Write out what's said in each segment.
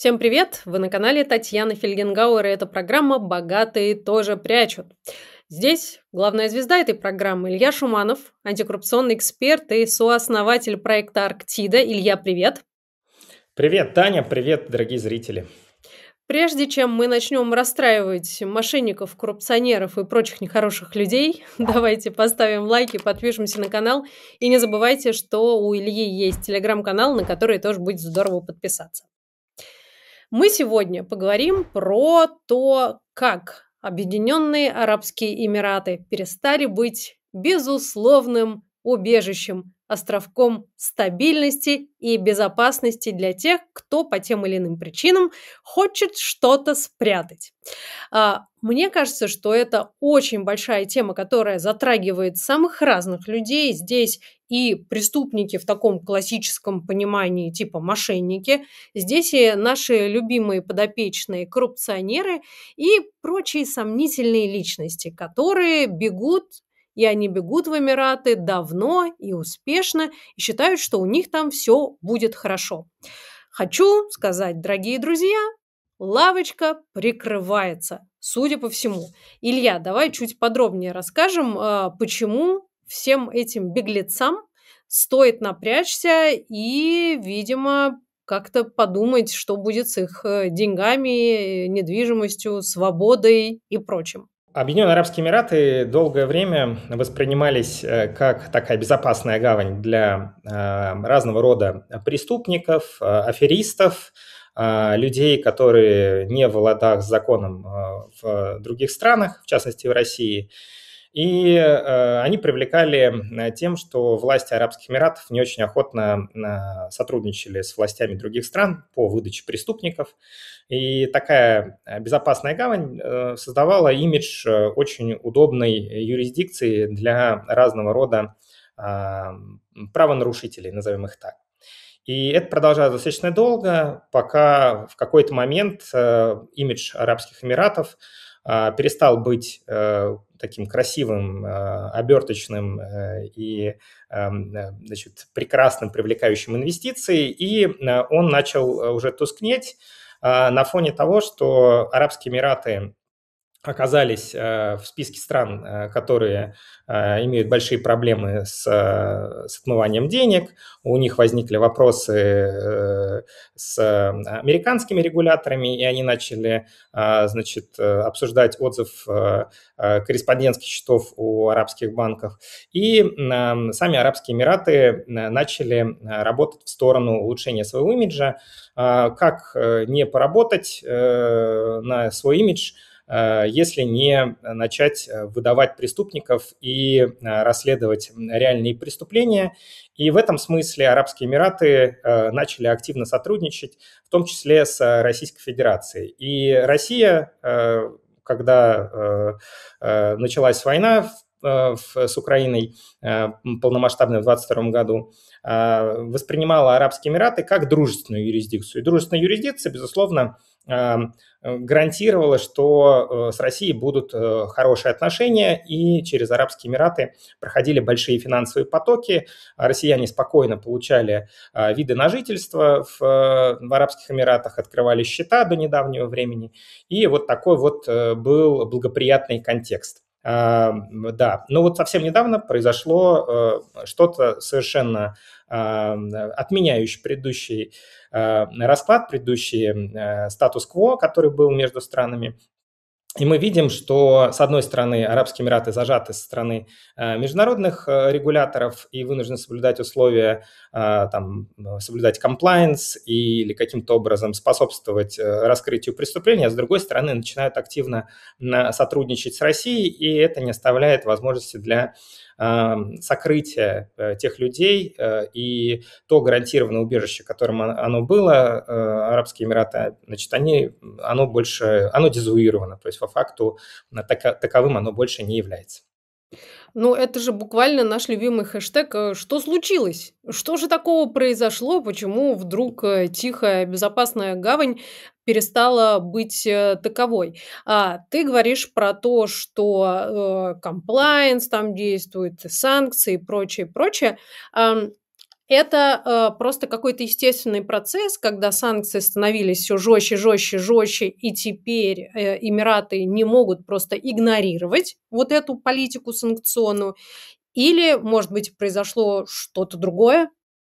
Всем привет! Вы на канале Татьяны Фельгенгауэр, и это программа «Богатые тоже прячут». Здесь главная звезда этой программы Илья Шуманов, антикоррупционный эксперт и сооснователь проекта «Арктида». Илья, привет! Привет, Таня, привет, дорогие зрители. Прежде чем мы начнем расстраивать мошенников, коррупционеров и прочих нехороших людей, давайте поставим лайки, подпишемся на канал. И не забывайте, что у Ильи есть телеграм-канал, на который тоже будет здорово подписаться. Мы сегодня поговорим про то, как Объединенные Арабские Эмираты перестали быть безусловным убежищем, островком стабильности и безопасности для тех, кто по тем или иным причинам хочет что-то спрятать. Мне кажется, что это очень большая тема, которая затрагивает самых разных людей. Здесь и преступники в таком классическом понимании, типа мошенники, здесь и наши любимые подопечные коррупционеры и прочие сомнительные личности, которые бегут, и они бегут в Эмираты давно и успешно, и считают, что у них там все будет хорошо. Хочу сказать, дорогие друзья, лавочка прикрывается, судя по всему. Илья, давай чуть подробнее расскажем, почему всем этим беглецам стоит напрячься и, видимо, как-то подумать, что будет с их деньгами, недвижимостью, свободой и прочим. Объединенные Арабские Эмираты долгое время воспринимались как такая безопасная гавань для разного рода преступников, аферистов, людей, которые не в ладах с законом в других странах, в частности в России. И они привлекали тем, что власти Арабских Эмиратов не очень охотно сотрудничали с властями других стран по выдаче преступников. И такая безопасная гавань создавала имидж очень удобной юрисдикции для разного рода правонарушителей, назовем их так. И это продолжалось достаточно долго, пока в какой-то момент имидж Арабских Эмиратов перестал быть таким красивым, оберточным и значит, прекрасным, привлекающим инвестиции, и он начал уже тускнеть на фоне того, что Арабские Эмираты оказались в списке стран, которые имеют большие проблемы с отмыванием денег. У них возникли вопросы с американскими регуляторами, и они начали, значит, обсуждать отзыв корреспондентских счетов у арабских банков. И сами Арабские Эмираты начали работать в сторону улучшения своего имиджа. Как не поработать на свой имидж, если не начать выдавать преступников и расследовать реальные преступления. И в этом смысле Арабские Эмираты начали активно сотрудничать, в том числе с Российской Федерацией. И Россия, когда началась война с Украиной полномасштабная в 2022 году, воспринимала Арабские Эмираты как дружественную юрисдикцию. И дружественная юрисдикция, безусловно, гарантировала, что с Россией будут хорошие отношения, и через Арабские Эмираты проходили большие финансовые потоки. Россияне спокойно получали виды на жительство в Арабских Эмиратах, открывали счета до недавнего времени. И вот такой вот был благоприятный контекст. Да, но вот совсем недавно произошло что-то совершенно отменяющее предыдущий расклад, предыдущий статус-кво, который был между странами. И мы видим, что, с одной стороны, Арабские Эмираты зажаты со стороны международных регуляторов и вынуждены соблюдать условия, там, соблюдать комплаенс или каким-то образом способствовать раскрытию преступления, а с другой стороны, начинают активно сотрудничать с Россией, и это не оставляет возможности для сокрытия тех людей и то гарантированное убежище, которым оно было, Арабские Эмираты, значит, оно дезавуировано, то есть по факту таковым оно больше не является. Ну, это же буквально наш любимый хэштег «Что случилось?». Что же такого произошло? Почему вдруг тихая, безопасная гавань перестала быть таковой? Ты говоришь про то, что комплаенс там действует, санкции и прочее, прочее. это просто какой-то естественный процесс, когда санкции становились все жестче, жестче, жестче, и теперь Эмираты не могут просто игнорировать вот эту политику санкционную, или, может быть, произошло что-то другое?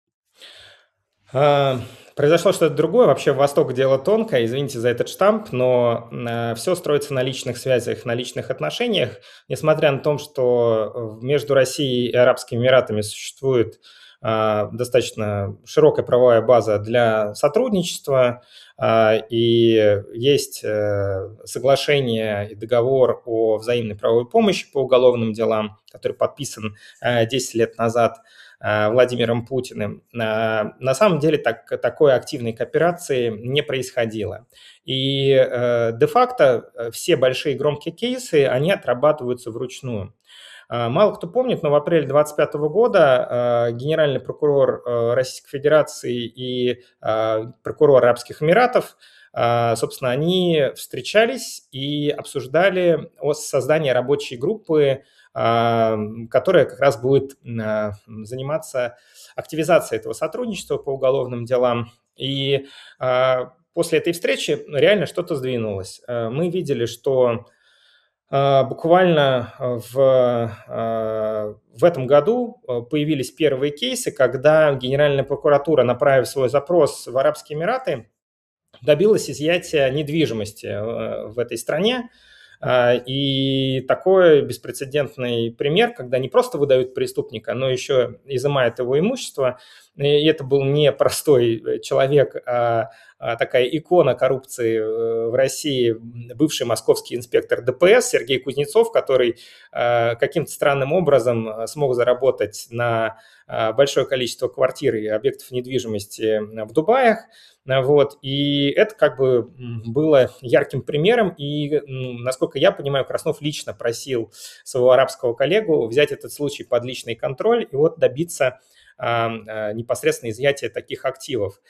А, Произошло что-то другое. Вообще, Восток дело тонкое, извините за этот штамп, но все строится на личных связях, на личных отношениях. Несмотря на то, что между Россией и Арабскими Эмиратами существует достаточно широкая правовая база для сотрудничества, и есть соглашение и договор о взаимной правовой помощи по уголовным делам, который подписан 10 лет назад Владимиром Путиным, на самом деле такой активной кооперации не происходило. И де-факто все большие громкие кейсы, они отрабатываются вручную. Мало кто помнит, но в апреле 2025 года генеральный прокурор Российской Федерации и прокурор Арабских Эмиратов, собственно, они встречались и обсуждали создание рабочей группы, которая как раз будет заниматься активизацией этого сотрудничества по уголовным делам. И после этой встречи реально что-то сдвинулось. Мы видели, что буквально в этом году появились первые кейсы, когда Генеральная прокуратура, направив свой запрос в Арабские Эмираты, добилась изъятия недвижимости в этой стране. И такой беспрецедентный пример, когда не просто выдают преступника, но еще изымают его имущество. И это был не простой человек, а такая икона коррупции в России, бывший московский инспектор ДПС Сергей Кузнецов, который каким-то странным образом смог заработать на большое количество квартир и объектов недвижимости в Дубаях. Вот. И это как бы было ярким примером. И, насколько я понимаю, Краснов лично просил своего арабского коллегу взять этот случай под личный контроль и вот добиться непосредственно изъятия таких активов.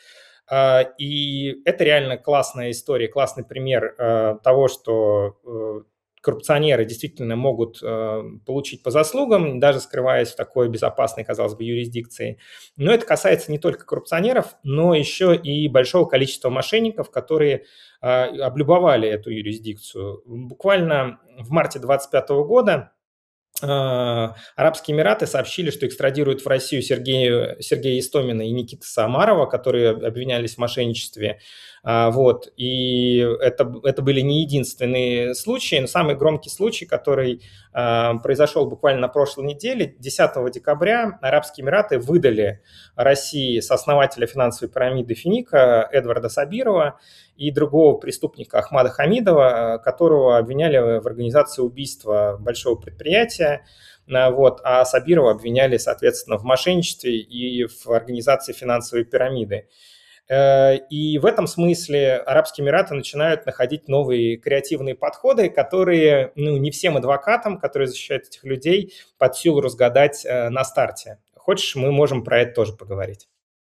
И это реально классная история, классный пример того, что коррупционеры действительно могут получить по заслугам, даже скрываясь в такой безопасной, казалось бы, юрисдикции. Но это касается не только коррупционеров, но еще и большого количества мошенников, которые облюбовали эту юрисдикцию. Буквально в марте 2025 года Арабские Эмираты сообщили, что экстрадируют в Россию Сергея Истомина и Никиты Самарова, которые обвинялись в мошенничестве. Вот. И это были не единственные случаи, но самый громкий случай, который произошел буквально на прошлой неделе, 10 декабря Арабские Эмираты выдали России сооснователя финансовой пирамиды Финика Эдварда Сабирова и другого преступника Ахмада Хамидова, которого обвиняли в организации убийства большого предприятия. Вот, а Сабирова обвиняли, соответственно, в мошенничестве и в организации финансовой пирамиды. И в этом смысле Арабские Эмираты начинают находить новые креативные подходы, которые не всем адвокатам, которые защищают этих людей, под силу разгадать на старте. Хочешь, мы можем про это тоже поговорить.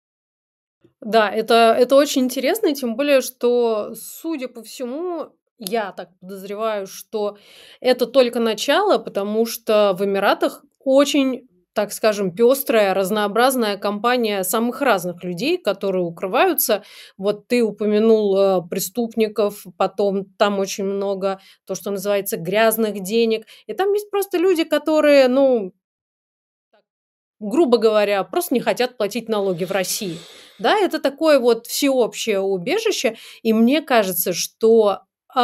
Да, это очень интересно, тем более, что, судя по всему, я так подозреваю, что это только начало, потому что в Эмиратах очень, так скажем, пестрая, разнообразная компания самых разных людей, которые укрываются. Вот ты упомянул преступников, потом там очень много, то, что называется, грязных денег. И там есть просто люди, которые, грубо говоря, просто не хотят платить налоги в России. Да, это такое вот всеобщее убежище, и мне кажется, что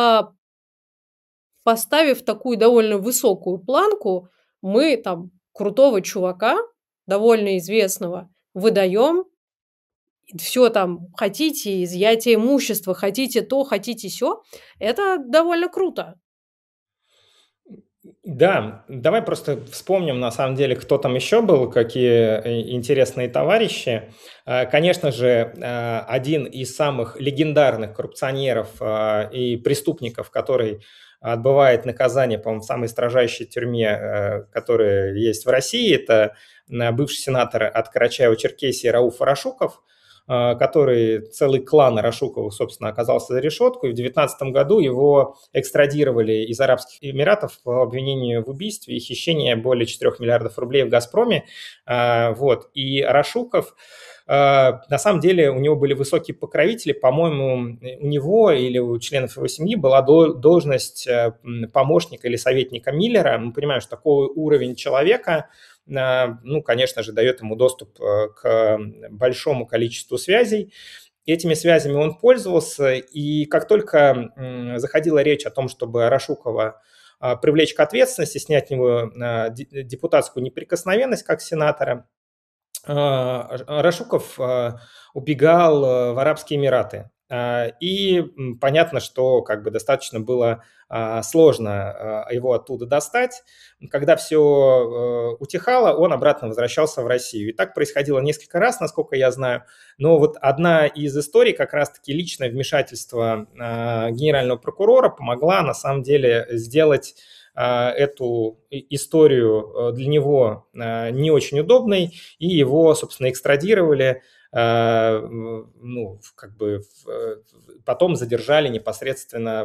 поставив такую довольно высокую планку, мы там крутого чувака, довольно известного, выдаем, все там, хотите изъятие имущества, хотите то, хотите сё, это довольно круто. Да, давай просто вспомним, на самом деле, кто там еще был, какие интересные товарищи. Конечно же, один из самых легендарных коррупционеров и преступников, который отбывает наказание, по-моему, в самой строжайшей тюрьме, которая есть в России, это бывший сенатор от Карачаево-Черкесии Рауф Арашуков. который целый клан Рашуковых, собственно, оказался за решеткой. В 2019 году его экстрадировали из Арабских Эмиратов по обвинению в убийстве и хищении более 4 миллиардов рублей в «Газпроме». Вот. И Рашуков, на самом деле, у него были высокие покровители. По-моему, у него или у членов его семьи была должность помощника или советника Миллера. Мы понимаем, что такой уровень человека, ну, конечно же, дает ему доступ к большому количеству связей. Этими связями он пользовался, и как только заходила речь о том, чтобы Рашукова привлечь к ответственности, снять с него депутатскую неприкосновенность как сенатора, Рашуков убегал в Арабские Эмираты. И понятно, что как бы достаточно было сложно его оттуда достать. Когда все утихало, он обратно возвращался в Россию. И так происходило несколько раз, насколько я знаю. Но вот одна из историй, как раз-таки личное вмешательство генерального прокурора, помогла на самом деле сделать эту историю для него не очень удобной, и его, собственно, экстрадировали, ну, как бы потом задержали непосредственно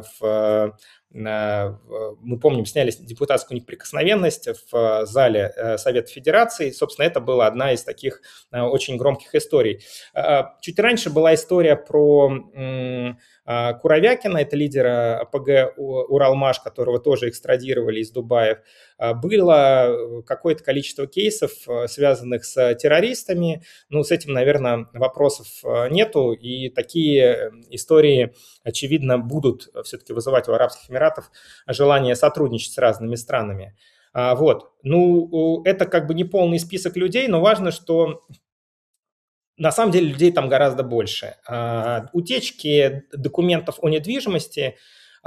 мы помним, сняли депутатскую неприкосновенность в зале Совета Федерации. Собственно, это была одна из таких очень громких историй. Чуть раньше была история про Куровякина, это лидера АПГ «Уралмаш», которого тоже экстрадировали из Дубая. Было какое-то количество кейсов, связанных с террористами. Ну, с этим, наверное, вопросов нету. И такие истории, очевидно, будут все-таки вызывать у Арабских Эмиратов желание сотрудничать с разными странами. Вот. Ну, это как бы не полный список людей, но важно, что на самом деле людей там гораздо больше. Утечки документов о недвижимости,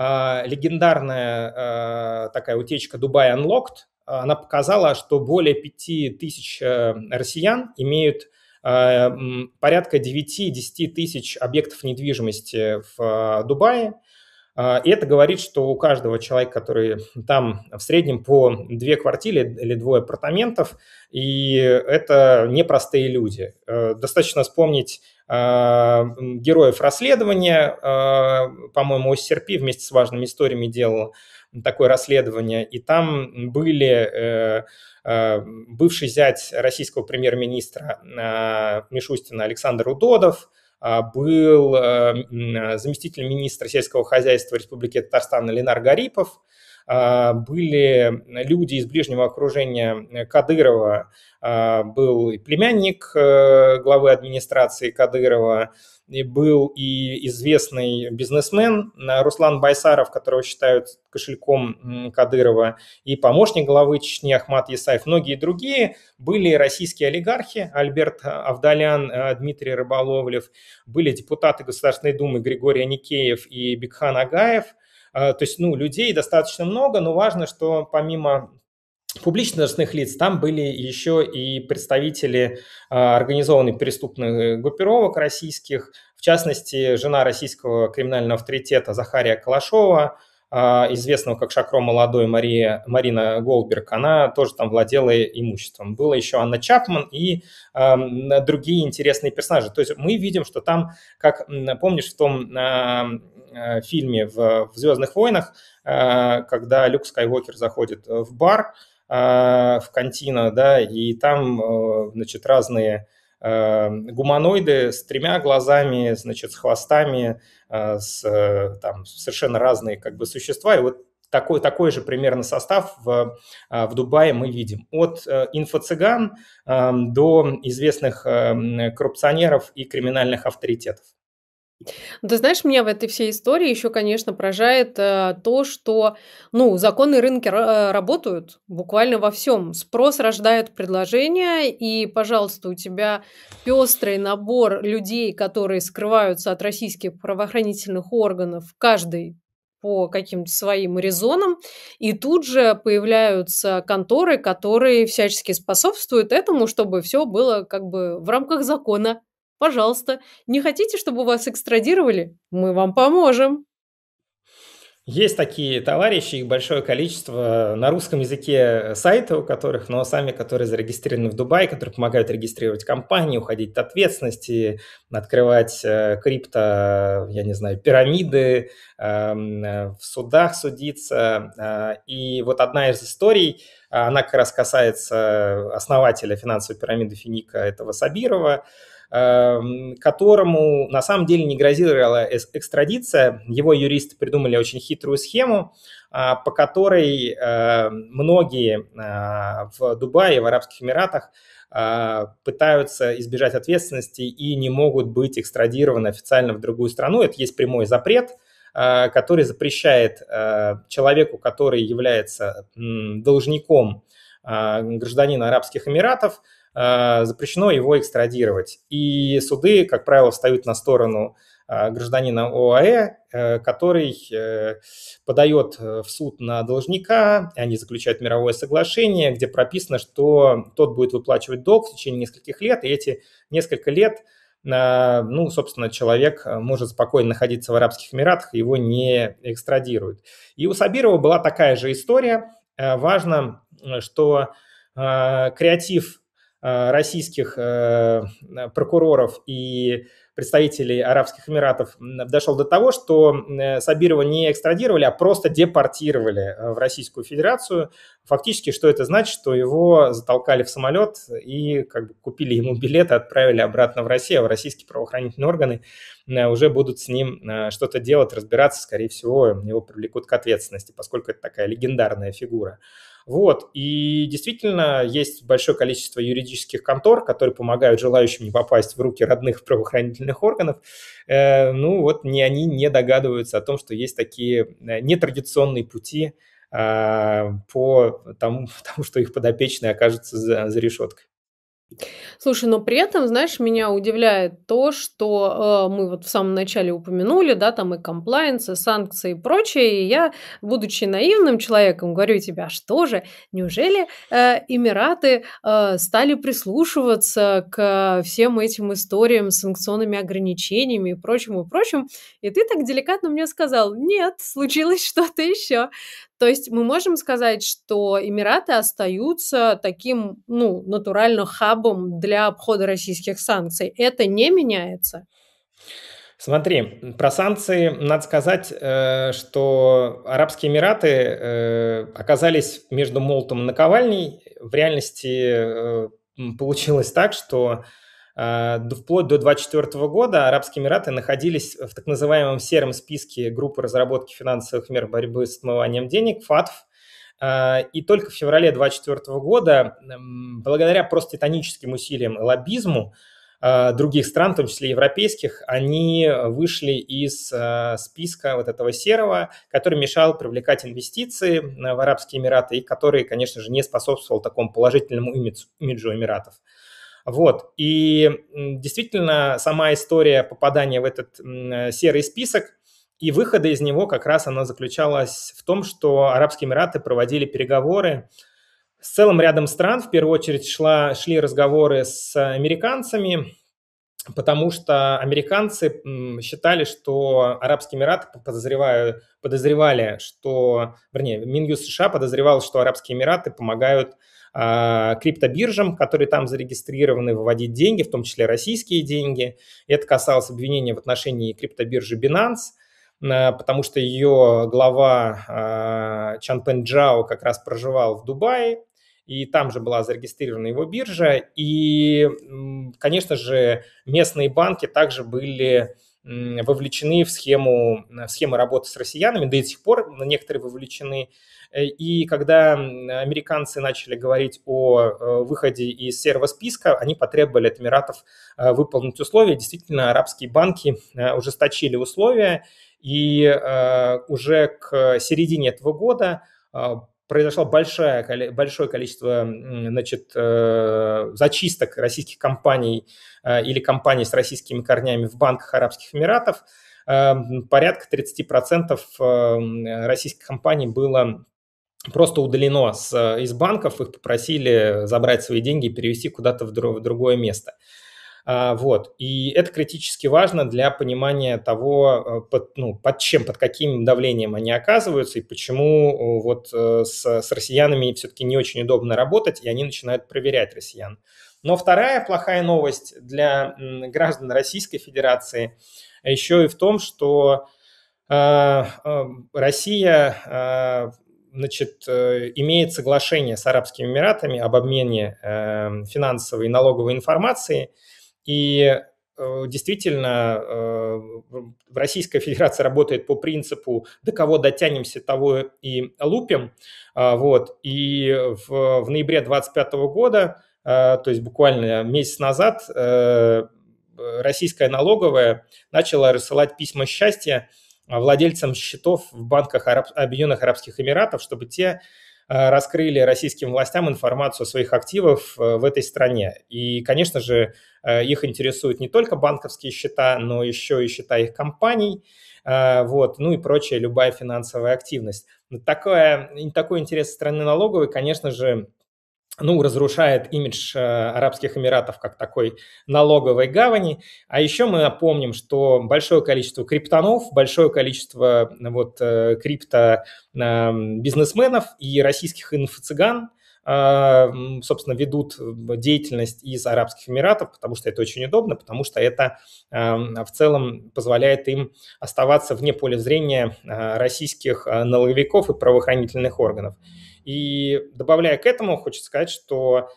легендарная такая утечка Dubai Unlocked, она показала, что более 5000 россиян имеют порядка 9-10 тысяч объектов недвижимости в Дубае. И это говорит, что у каждого человека, который там в среднем по 2 квартиры или 2 апартаментов, и это непростые люди. Достаточно вспомнить героев расследования, по-моему, ОССРП вместе с важными историями делал такое расследование, и там были бывший зять российского премьер-министра Мишустина Александр Удодов, был заместитель министра сельского хозяйства Республики Татарстан Ленар Гарипов, были люди из ближнего окружения Кадырова, был и племянник главы администрации Кадырова, и был и известный бизнесмен Руслан Байсаров, которого считают кошельком Кадырова, и помощник главы Чечни Ахмат Исаев. Многие другие были российские олигархи, Альберт Авдалян, Дмитрий Рыболовлев, были депутаты Государственной Думы Григорий Аникеев и Бекхан Агаев. То есть, ну, людей достаточно много, но важно, что помимо публичных должностных лиц там были еще и представители организованных преступных группировок российских, в частности, жена российского криминального авторитета Захария Калашова, известного как Шакро Молодой, Марина Голдберг, она тоже там владела имуществом. Была еще Анна Чапман и другие интересные персонажи. То есть мы видим, что там, как помнишь, в том фильме в «Звездных войнах», когда Люк Скайуокер заходит в бар, в Кантино, да, и там, значит, разные гуманоиды с 3 глазами, значит, с хвостами, там совершенно разные как бы существа, и вот такой же примерно состав в Дубае мы видим. От инфо-цыган до известных коррупционеров и криминальных авторитетов. Ты знаешь, меня в этой всей истории еще, конечно, поражает то, что, ну, законы рынка работают буквально во всем. Спрос рождает предложение, и, пожалуйста, у тебя пестрый набор людей, которые скрываются от российских правоохранительных органов, каждый по каким-то своим резонам, и тут же появляются конторы, которые всячески способствуют этому, чтобы все было как бы в рамках закона. Пожалуйста, не хотите, чтобы вас экстрадировали? Мы вам поможем. Есть такие товарищи, их большое количество на русском языке сайты, у которых, но сами, которые зарегистрированы в Дубае, которые помогают регистрировать компании, уходить от ответственности, открывать я не знаю, пирамиды, в судах судиться. И вот одна из историй, она как раз касается основателя финансовой пирамиды Финика, этого Сабирова, которому на самом деле не грозила экстрадиция. Его юристы придумали очень хитрую схему, по которой многие в Дубае, в Арабских Эмиратах пытаются избежать ответственности и не могут быть экстрадированы официально в другую страну. Это есть прямой запрет, который запрещает человеку, который является должником гражданина Арабских Эмиратов, запрещено его экстрадировать. И суды, как правило, встают на сторону гражданина ОАЭ, который подает в суд на должника, они заключают мировое соглашение, где прописано, что тот будет выплачивать долг в течение нескольких лет, и эти несколько лет, ну, собственно, человек может спокойно находиться в Арабских Эмиратах, его не экстрадируют. И у Сабирова была такая же история. Важно, что креатив российских прокуроров и представителей Арабских Эмиратов дошел до того, что Сабирова не экстрадировали, а просто депортировали в Российскую Федерацию. Фактически, что это значит? Что его затолкали в самолет и как бы купили ему билет и отправили обратно в Россию, а в российские правоохранительные органы уже будут с ним что-то делать, разбираться. Скорее всего, его привлекут к ответственности, поскольку это такая легендарная фигура. Вот, и действительно есть большое количество юридических контор, которые помогают желающим не попасть в руки родных правоохранительных органов. Ну вот они не догадываются о том, что есть такие нетрадиционные пути по тому, что их подопечные окажутся за решеткой. Слушай, но при этом, знаешь, меня удивляет то, что мы вот в самом начале упомянули, да, там и комплайенс, и санкции и прочее, и я, будучи наивным человеком, говорю тебе, а что же, неужели Эмираты стали прислушиваться к всем этим историям с санкционными ограничениями и прочим, и прочим, и ты так деликатно мне сказал, нет, случилось что-то еще. То есть мы можем сказать, что Эмираты остаются таким, ну, натурально хабом для обхода российских санкций. Это не меняется? Смотри, про санкции надо сказать, что Арабские Эмираты оказались между молотом и наковальней. В реальности получилось так, что вплоть до 2024 года Арабские Эмираты находились в так называемом сером списке группы разработки финансовых мер борьбы с отмыванием денег, ФАТФ. И только в феврале 2024 года, благодаря просто титаническим усилиям и лоббизму других стран, в том числе европейских, они вышли из списка вот этого серого, который мешал привлекать инвестиции в Арабские Эмираты и который, конечно же, не способствовал такому положительному имиджу Эмиратов. Вот. И действительно, сама история попадания в этот серый список и выхода из него как раз она заключалась в том, что Арабские Эмираты проводили переговоры с целым рядом стран. В первую очередь шли разговоры с американцами, потому что американцы считали, что Арабские Эмираты подозревали, что, вернее, Минюст США подозревал, что Арабские Эмираты помогают криптобиржам, которые там зарегистрированы, выводить деньги, в том числе российские деньги. Это касалось обвинения в отношении криптобиржи Binance, потому что ее глава Чанпен Джао как раз проживал в Дубае, и там же была зарегистрирована его биржа. И, конечно же, местные банки также были вовлечены в схему работы с россиянами, да и до сих пор некоторые вовлечены. И когда американцы начали говорить о выходе из серого списка, они потребовали от Эмиратов выполнить условия. Действительно, арабские банки ужесточили условия, и уже к середине этого года произошло большое количество, значит, зачисток российских компаний или компаний с российскими корнями в банках Арабских Эмиратов. Порядка 30% российских компаний было просто удалено из банков, их попросили забрать свои деньги и перевести куда-то в другое место. Вот. И это критически важно для понимания того, под каким давлением они оказываются и почему вот с россиянами все-таки не очень удобно работать, и они начинают проверять россиян. Но вторая плохая новость для граждан Российской Федерации еще и в том, что Россия имеет соглашение с Арабскими Эмиратами об обмене финансовой и налоговой информацией, и действительно Российская Федерация работает по принципу «до кого дотянемся, того и лупим». Вот. И в ноябре 2025 года, то есть буквально месяц назад, российская налоговая начала рассылать письма счастья владельцам счетов в банках Объединенных Арабских Эмиратов, чтобы те раскрыли российским властям информацию о своих активах в этой стране. И, конечно же, их интересуют не только банковские счета, но еще и счета их компаний, вот, ну и прочая любая финансовая активность. Такой интерес со стороны налоговой, конечно же, разрушает имидж Арабских Эмиратов как такой налоговой гавани. А еще мы напомним, что большое количество криптонов, большое количество крипто-бизнесменов и российских инфо-цыган, собственно, ведут деятельность из Арабских Эмиратов, потому что это очень удобно, потому что это в целом позволяет им оставаться вне поля зрения российских налоговиков и правоохранительных органов. И добавляя к этому, хочется сказать, что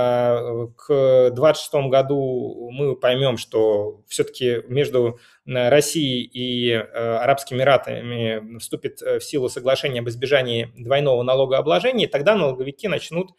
к 2026 году мы поймем, что все-таки между Россией и Арабскими Эмиратами вступит в силу соглашение об избежании двойного налогообложения, и тогда налоговики начнут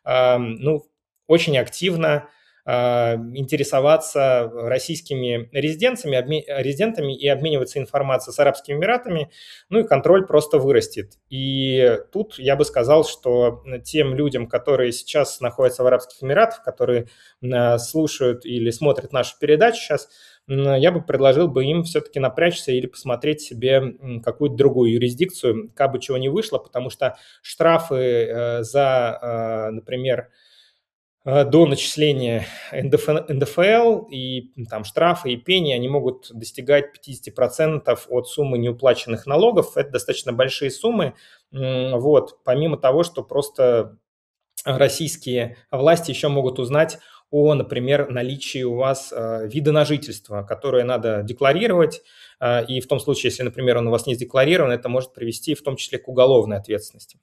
очень активно интересоваться российскими резидентами и обмениваться информацией с Арабскими Эмиратами, и контроль просто вырастет. И тут я бы сказал, что тем людям, которые сейчас находятся в Арабских Эмиратах, которые слушают или смотрят нашу передачу сейчас, я бы предложил бы им все-таки напрячься или посмотреть себе какую-то другую юрисдикцию, как бы чего не вышло, потому что штрафы за, например, до начисления НДФЛ и там штрафы и пени, они могут достигать 50% от суммы неуплаченных налогов. Это достаточно большие суммы. Вот. Помимо того, что просто российские власти еще могут узнать о, например, наличии у вас вида на жительство, которое надо декларировать. И в том случае, если, например, он у вас не задекларирован, это может привести в том числе к уголовной ответственности.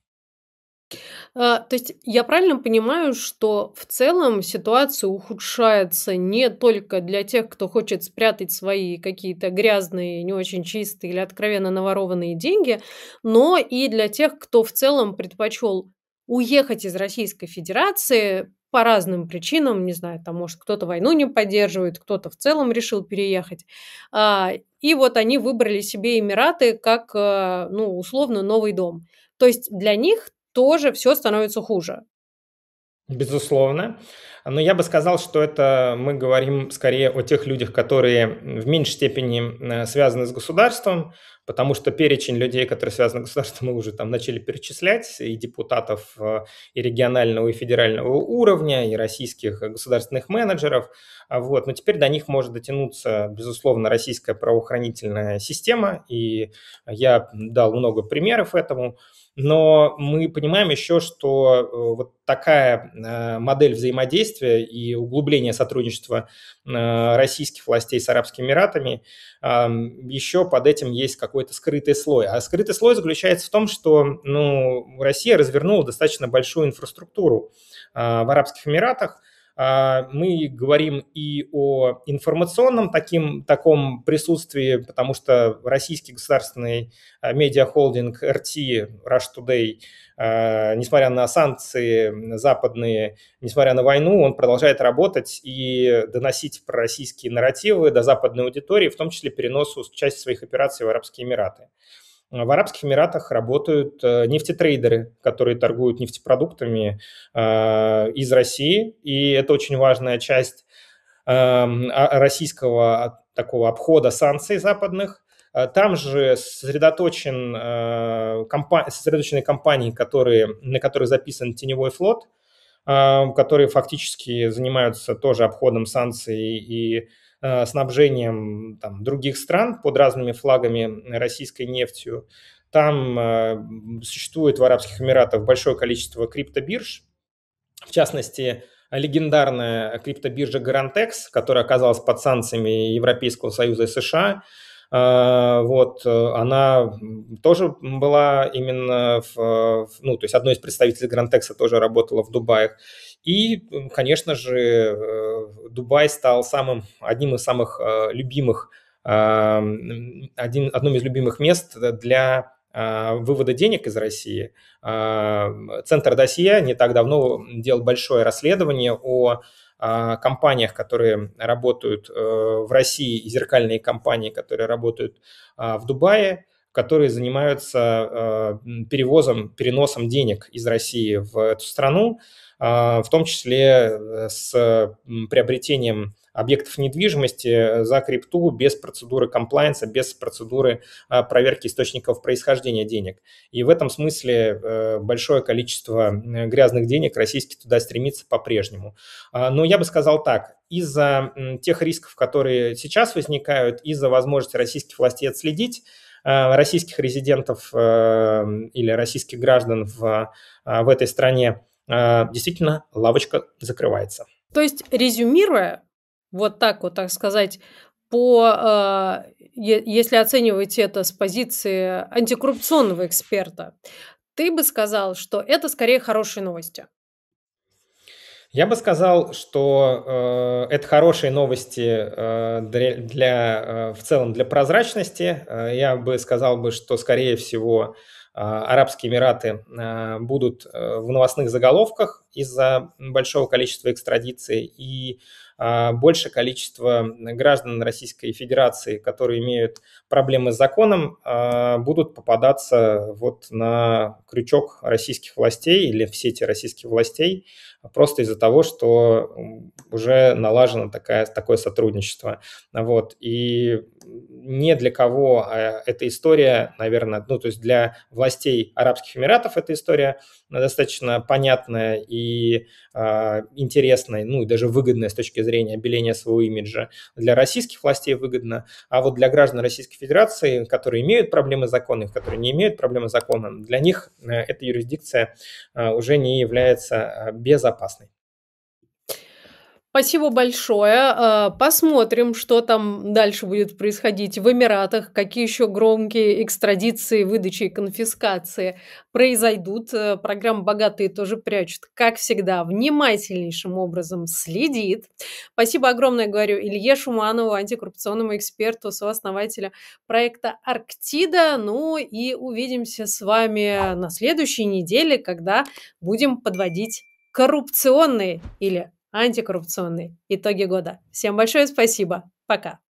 То есть я правильно понимаю, что в целом ситуация ухудшается не только для тех, кто хочет спрятать свои какие-то грязные, не очень чистые или откровенно наворованные деньги, но и для тех, кто в целом предпочел уехать из Российской Федерации по разным причинам, не знаю, там, может, кто-то войну не поддерживает, кто-то в целом решил переехать. И вот они выбрали себе Эмираты как, условно, новый дом. То есть для них тоже все становится хуже. Безусловно. Но я бы сказал, что это мы говорим скорее о тех людях, которые в меньшей степени связаны с государством, потому что перечень людей, которые связаны с государством, мы уже там начали перечислять, и депутатов и регионального, и федерального уровня, и российских государственных менеджеров. Вот. Но теперь до них может дотянуться, безусловно, российская правоохранительная система, и я дал много примеров этому. Но мы понимаем еще, что вот такая модель взаимодействия и углубление сотрудничества российских властей с Арабскими Эмиратами, еще под этим есть какой-то скрытый слой. А скрытый слой заключается в том, что Россия развернула достаточно большую инфраструктуру в Арабских Эмиратах. Мы говорим и о информационном таком присутствии, потому что российский государственный медиахолдинг RT, Rush Today, несмотря на санкции западные, несмотря на войну, он продолжает работать и доносить пророссийские нарративы до западной аудитории, в том числе переносу части своих операций в Арабские Эмираты. В Арабских Эмиратах работают нефтетрейдеры, которые торгуют нефтепродуктами из России, и это очень важная часть российского такого обхода санкций западных. Там же сосредоточены компании, на которых записан теневой флот. которые фактически занимаются тоже обходом санкций и снабжением там, других стран под разными флагами российской нефтью. Там существует в Арабских Эмиратах большое количество криптобирж, в частности, легендарная криптобиржа Garantex, которая оказалась под санкциями Европейского Союза и США. Она тоже была именно ну, то есть одной из представителей Garantex тоже работала в Дубае. И, конечно же, Дубай стал одним из самых любимых, одном из любимых мест для вывода денег из России. Центр Досье не так давно делал большое расследование о компаниях, которые работают в России, и зеркальные компании, которые работают в Дубае, которые занимаются переносом денег из России в эту страну, в том числе с приобретением объектов недвижимости за крипту без процедуры комплаенса, без процедуры проверки источников происхождения денег. И в этом смысле большое количество грязных денег российских туда стремится по-прежнему. Но я бы сказал так, из-за тех рисков, которые сейчас возникают, из-за возможности российских властей отследить российских резидентов или российских граждан в этой стране, действительно лавочка закрывается. То есть, резюмируя, вот так сказать, если оценивать это с позиции антикоррупционного эксперта, ты бы сказал, что это скорее хорошие новости? Я бы сказал, что это хорошие новости в целом для прозрачности. Я бы сказал, что, скорее всего, Арабские Эмираты будут в новостных заголовках из-за большого количества экстрадиций, и большее количество граждан Российской Федерации, которые имеют проблемы с законом, будут попадаться вот на крючок российских властей или в сети российских властей просто из-за того, что уже налажено такое сотрудничество. И ни для кого эта история, наверное, ну, то есть для властей Арабских Эмиратов эта история достаточно понятная и интересная, ну и даже выгодная с точки зрения обеления своего имиджа. Для российских властей выгодно, а вот для граждан Российской Федерации, которые имеют проблемы с законом, которые не имеют проблемы с законом, для них эта юрисдикция уже не является безопасной. Спасибо большое. Посмотрим, что там дальше будет происходить в Эмиратах, какие еще громкие экстрадиции, выдачи и конфискации произойдут. Программа «Богатые тоже прячут», как всегда, внимательнейшим образом следит. Спасибо огромное, говорю, Илье Шуманову, антикоррупционному эксперту, сооснователя проекта «Арктида». Ну и увидимся с вами на следующей неделе, когда будем подводить коррупционные или антикоррупционные итоги года. Всем большое спасибо. Пока.